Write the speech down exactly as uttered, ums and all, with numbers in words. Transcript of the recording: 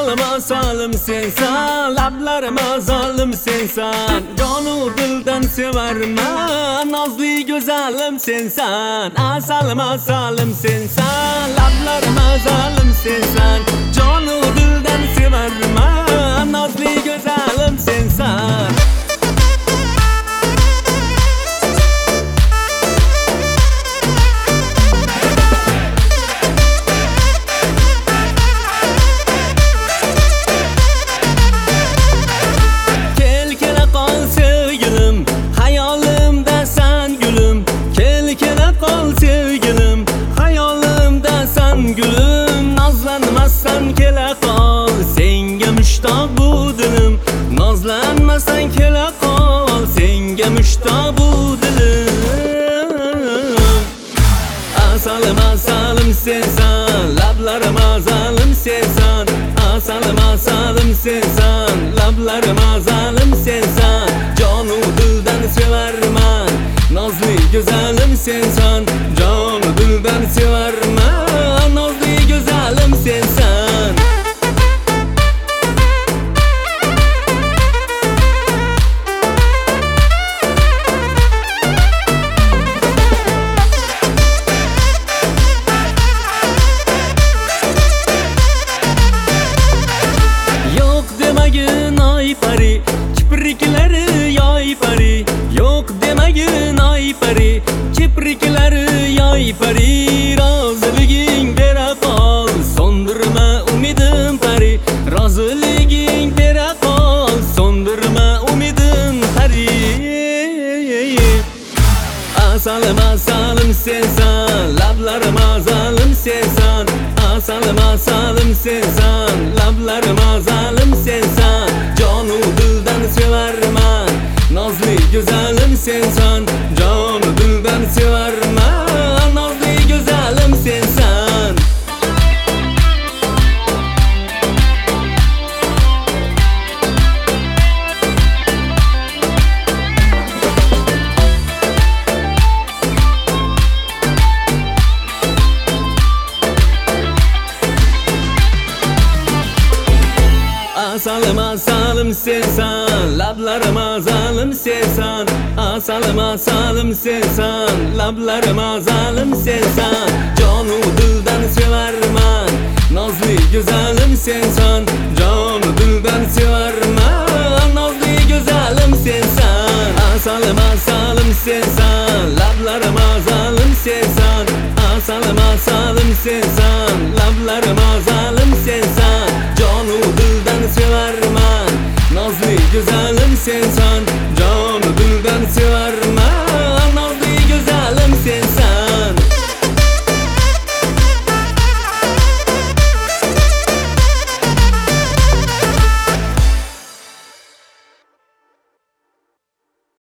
Asalım asalım sensan, lablarıma zalim sensan. Canu dilden severman, nazlı güzelim sensan. Asalım asalım sensan, lablarıma zalim sensan. Canu dilden severman, nazlı güzelim sensan. Gülüm nazlanmasan kela kal, senga müştaq bu dilim. Nazlanmasan kela kal, senga müştaq bu dilim. Asalım asalım sensan, lablarıma zalim sensan. Asalım asalım sensan, lablarıma zalim sensan. Canu dilden severman, nazlı güzelim sensan. Canu dilden severman, sensan. Yok demegin ay pari, kiprikleri yay pari. Yok demegin ay pari, kiprikleri yay pari. Razılığın bera kal, sondurma umidim pari. Razılığın bera kal, sondurma umidim pari. Asalım asalım sensan, lablarıma zalim sensan. Asalım asalım sensan, lablarıma zalim sensan. Canu dilden severman, nazlı güzelim sensan. Canu dilden severman, nazlı güzelim sensan. Asalım asalım sensan, lablarıma zalim sensan. Asalım asalım sensan, lablarıma zalim sensan. Canu dilden severman, nazlı güzelim sensan. Canu dilden severman, nazlı güzelim sensan. Asalım asalım sensan, lablarıma zalim sensan. Asalım asalım sensan, lablarıma zalim sensan. Canu dilden severman, nazlı güzelim sensan.